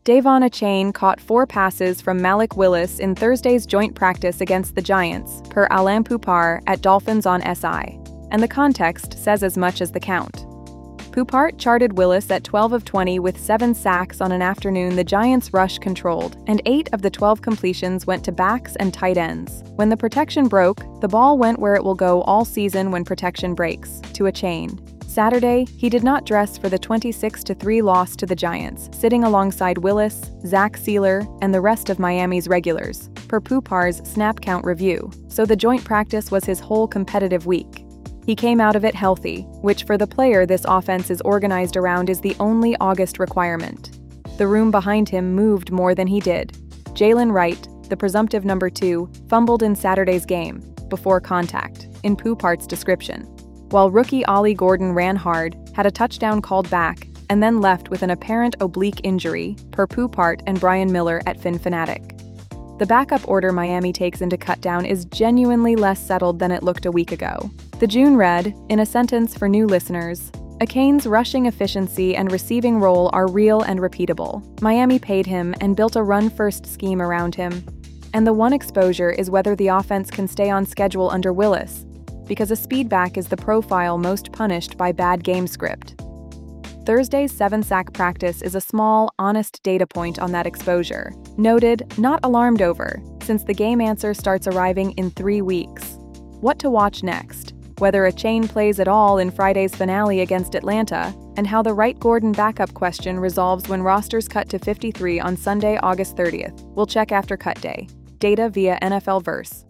De'Von Achane caught 4 passes from Malik Willis in Thursday's joint practice against the Giants, per Alain Poupart at Dolphins on SI. And the context says as much as the count. Poupart charted Willis at 12 of 20 with 7 sacks on an afternoon the Giants' rush controlled, and 8 of the 12 completions went to backs and tight ends. When the protection broke, the ball went where it will go all season when protection breaks, to Achane. Saturday, he did not dress for the 26-3 loss to the Giants, sitting alongside Willis, Zach Sieler, and the rest of Miami's regulars, per Poupart's snap count review, so the joint practice was his whole competitive week. He came out of it healthy, which for the player this offense is organized around is the only August requirement. The room behind him moved more than he did. Jalen Wright, the presumptive number 2, fumbled in Saturday's game, before contact, in Poupart's description, while rookie Ollie Gordon ran hard, had a touchdown called back, and then left with an apparent oblique injury, per Poupart and Brian Miller at FinFanatic. The backup order Miami takes into cutdown is genuinely less settled than it looked a week ago. The June read, in a sentence for new listeners, Achane's rushing efficiency and receiving role are real and repeatable. Miami paid him and built a run-first scheme around him. And the one exposure is whether the offense can stay on schedule under Willis, because a speedback is the profile most punished by bad game script. Thursday's 7-sack practice is a small, honest data point on that exposure. Noted, not alarmed over, since the game answer starts arriving in 3 weeks. What to watch next, whether Achane plays at all in Friday's finale against Atlanta, and how the Wright Gordon backup question resolves when rosters cut to 53 on Sunday, August 30th. We'll check after cut day. Data via NFL Verse.